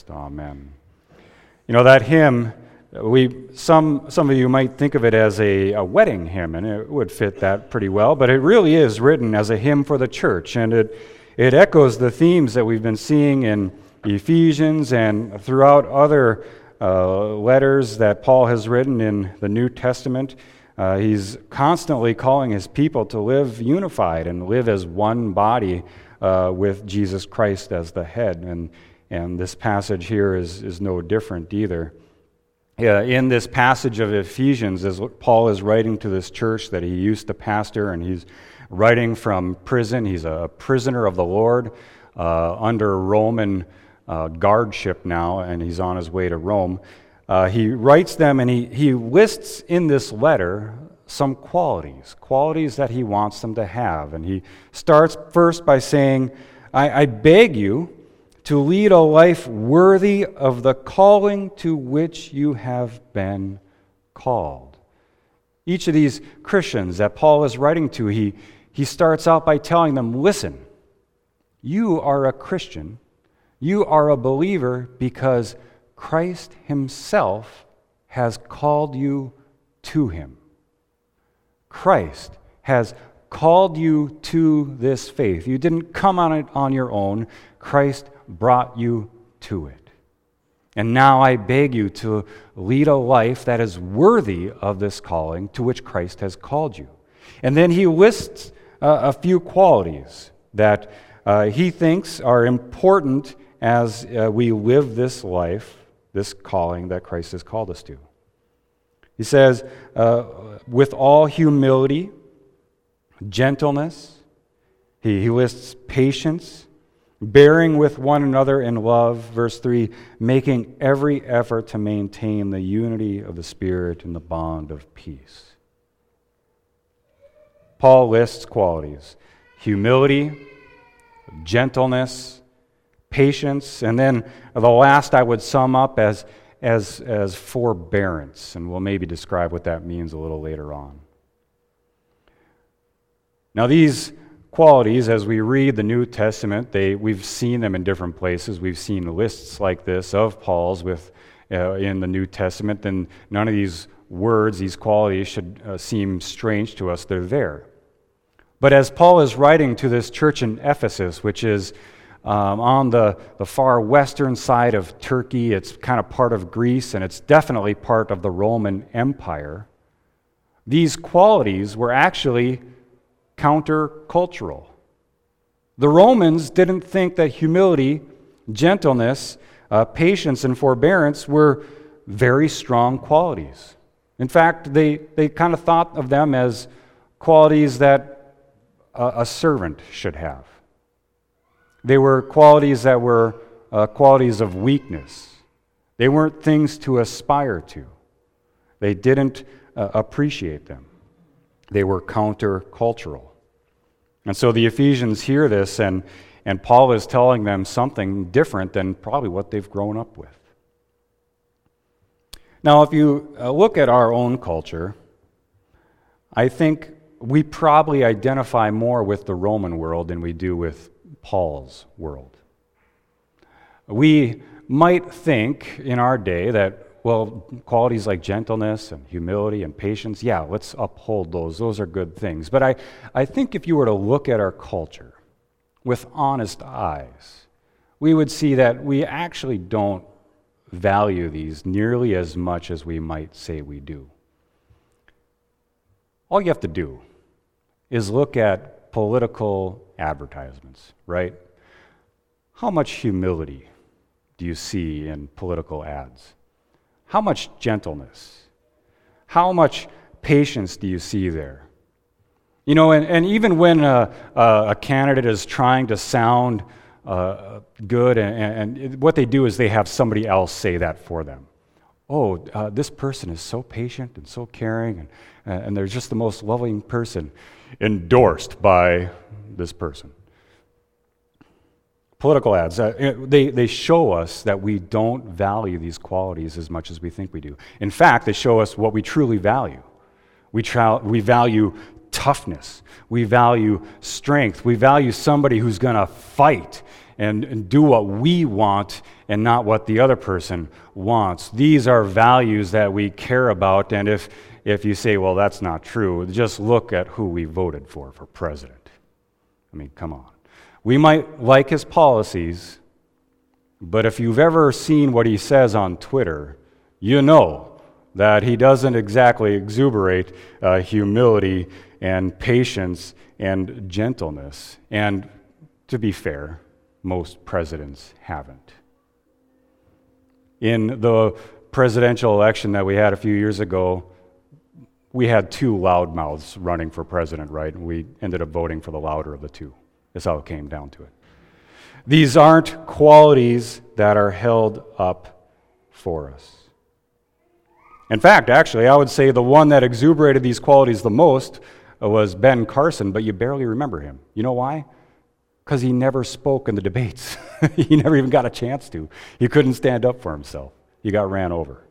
Amen. You know, that hymn, some of you might think of it as a wedding hymn, and it would fit that pretty well, but it really is written as a hymn for the church, and it echoes the themes that we've been seeing in Ephesians and throughout other letters that Paul has written in the New Testament. He's constantly calling his people to live unified and live as one body with Jesus Christ as the head, and this passage here is no different either. In this passage of Ephesians, as Paul is writing to this church that he used to pastor, and he's writing from prison. He's a prisoner of the Lord under Roman guardship now, and he's on his way to Rome. He writes them, and he lists in this letter some qualities that he wants them to have. And he starts first by saying, I beg you to lead a life worthy of the calling to which you have been called. Each of these Christians that Paul is writing to, he starts out by telling them, listen, you are a Christian, you are a believer because Christ himself has called you to him. Christ has called you to this faith. You didn't come on it on your own. Christ brought you to it. And now I beg you to lead a life that is worthy of this calling to which Christ has called you. And then he lists a few qualities that he thinks are important as we live this life, this calling that Christ has called us to. He says, with all humility, gentleness, he lists patience, bearing with one another in love, verse 3, making every effort to maintain the unity of the Spirit in the bond of peace. Paul lists qualities: humility, gentleness, patience, and then the last I would sum up as forbearance, and we'll maybe describe what that means a little later on. Now these qualities, as we read the New Testament, we've seen them in different places. We've seen lists like this of Paul's in the New Testament, and none of these words, these qualities should seem strange to us. They're there. But as Paul is writing to this church in Ephesus, which is on the far western side of Turkey, it's kind of part of Greece, and it's definitely part of the Roman Empire, these qualities were actually countercultural. The Romans didn't think that humility, gentleness, patience, and forbearance were very strong qualities. In fact, they kind of thought of them as qualities that a servant should have. They were qualities that were qualities of weakness. They weren't things to aspire to. They didn't appreciate them. They were countercultural. And so the Ephesians hear this, and Paul is telling them something different than probably what they've grown up with. Now, if you look at our own culture, I think we probably identify more with the Roman world than we do with Paul's world. We might think in our day that, well, qualities like gentleness and humility and patience, yeah, let's uphold those. Those are good things. But I think if you were to look at our culture with honest eyes, we would see that we actually don't value these nearly as much as we might say we do. All you have to do is look at political advertisements, right? How much humility do you see in political ads? How much gentleness? How much patience do you see there? You know, and even when a candidate is trying to sound good, and what they do is they have somebody else say that for them. Oh, this person is so patient and so caring, and they're just the most loving person, endorsed by this person. Political ads, they show us that we don't value these qualities as much as we think we do. In fact, they show us what we truly value. We value toughness. We value strength. We value somebody who's going to fight and do what we want and not what the other person wants. These are values that we care about, and if you say, well, that's not true, just look at who we voted for president. I mean, come on. We might like his policies, but if you've ever seen what he says on Twitter, you know that he doesn't exactly exuberate humility and patience and gentleness. And to be fair, most presidents haven't. In the presidential election that we had a few years ago, we had two loudmouths running for president, right? And we ended up voting for the louder of the two. That's how it came down to it. These aren't qualities that are held up for us. In fact, actually, I would say the one that exuberated these qualities the most was Ben Carson, but you barely remember him. You know why? Because he never spoke in the debates. He never even got a chance to. He couldn't stand up for himself. He got ran over.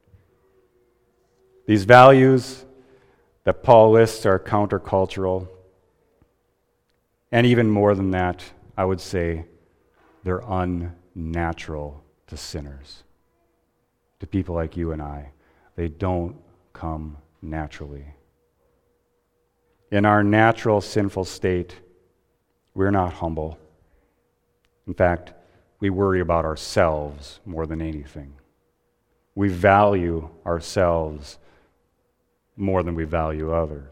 These values that Paul lists are countercultural. And even more than that, I would say they're unnatural to sinners. To people like you and I, they don't come naturally. In our natural sinful state, we're not humble. In fact, we worry about ourselves more than anything. We value ourselves more than we value others.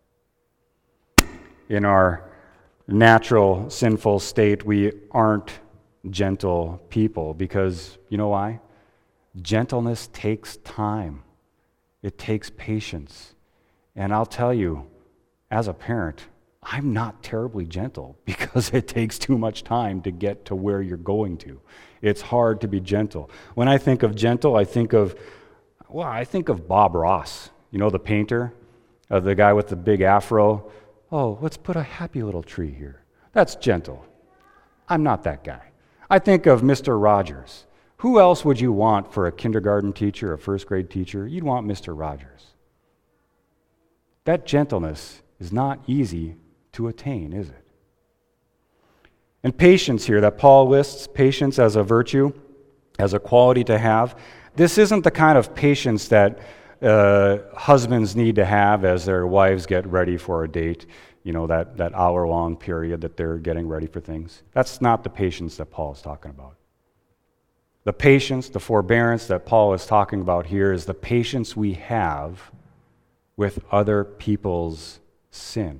In our natural sinful state, we aren't gentle people because, you know why? Gentleness takes time. It takes patience. And I'll tell you, as a parent, I'm not terribly gentle because it takes too much time to get to where you're going to. It's hard to be gentle. When I think of gentle, I think of Bob Ross, you know, the painter, the guy with the big afro. Oh, let's put a happy little tree here. That's gentle. I'm not that guy. I think of Mr. Rogers. Who else would you want for a kindergarten teacher, a first grade teacher? You'd want Mr. Rogers. That gentleness is not easy to attain, is it? And patience here that Paul lists, patience as a virtue, as a quality to have. This isn't the kind of patience that husbands need to have as their wives get ready for a date, you know, that hour-long period that they're getting ready for things. That's not the patience that Paul is talking about. The patience, the forbearance that Paul is talking about here is the patience we have with other people's sin.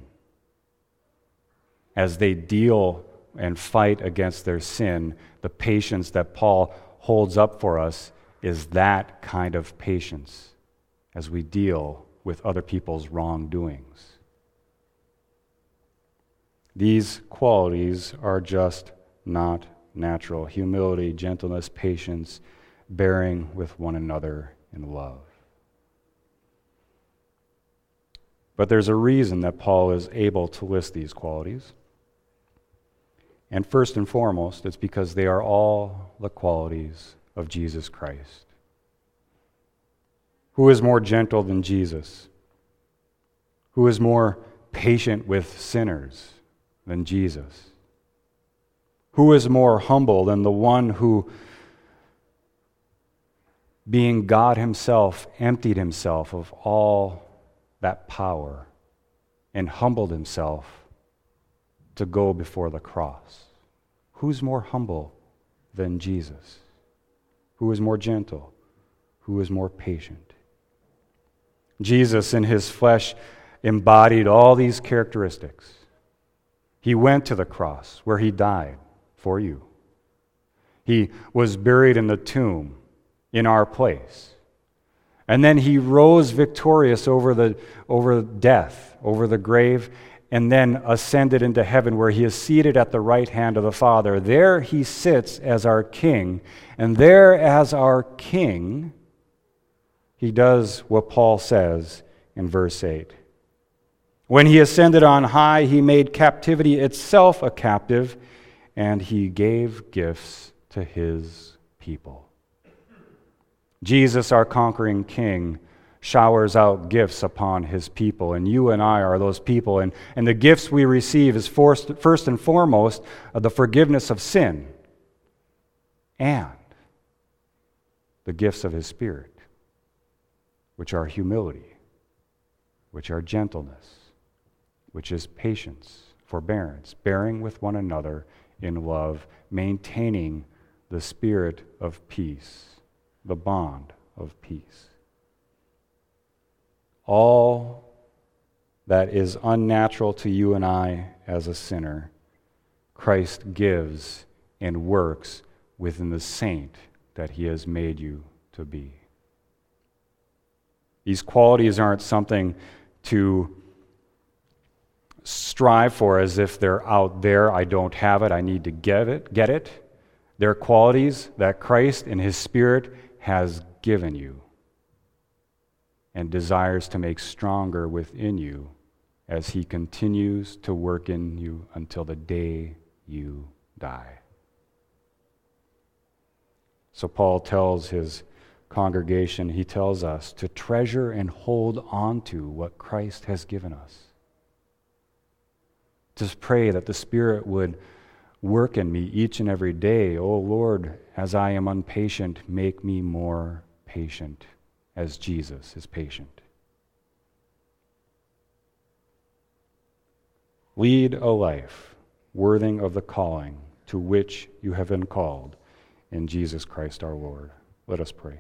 As they deal and fight against their sin, the patience that Paul holds up for us is that kind of patience as we deal with other people's wrongdoings. These qualities are just not natural. Humility, gentleness, patience, bearing with one another in love. But there's a reason that Paul is able to list these qualities. And first and foremost, it's because they are all the qualities of Jesus Christ. Who is more gentle than Jesus? Who is more patient with sinners than Jesus? Who is more humble than the one who, being God himself, emptied himself of all that power and humbled himself to go before the cross? Who's more humble than Jesus? Who is more gentle? Who is more patient? Jesus in his flesh embodied all these characteristics. He went to the cross where he died for you. He was buried in the tomb in our place. And then he rose victorious over death, over the grave, and then ascended into heaven where he is seated at the right hand of the Father. There he sits as our king, and there as our king, he does what Paul says in verse 8. When he ascended on high, he made captivity itself a captive, and he gave gifts to his people. Jesus, our conquering king, showers out gifts upon his people, and you and I are those people. And the gifts we receive is first and foremost the forgiveness of sin and the gifts of his Spirit, which are humility, which are gentleness, which is patience, forbearance, bearing with one another in love, maintaining the spirit of peace, the bond of peace. All that is unnatural to you and I as a sinner, Christ gives and works within the saint that he has made you to be. These qualities aren't something to strive for as if they're out there. I don't have it. I need to get it. They're qualities that Christ in his Spirit has given you and desires to make stronger within you as he continues to work in you until the day you die. So Paul tells his congregation, he tells us to treasure and hold on to what Christ has given us. Just pray that the Spirit would work in me each and every day. Oh Lord, as I am impatient, make me more patient as Jesus is patient. Lead a life worthy of the calling to which you have been called in Jesus Christ our Lord. Let us pray.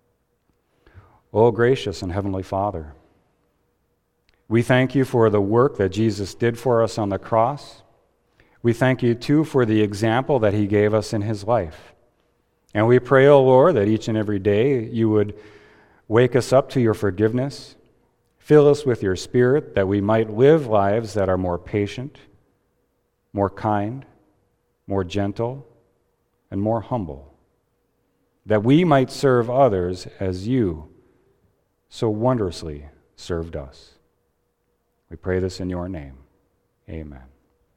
O gracious and heavenly Father, we thank you for the work that Jesus did for us on the cross. We thank you, too, for the example that he gave us in his life. And we pray, O Lord, that each and every day you would wake us up to your forgiveness, fill us with your Spirit, that we might live lives that are more patient, more kind, more gentle, and more humble, that we might serve others as you so wondrously served us. We pray this in your name. Amen.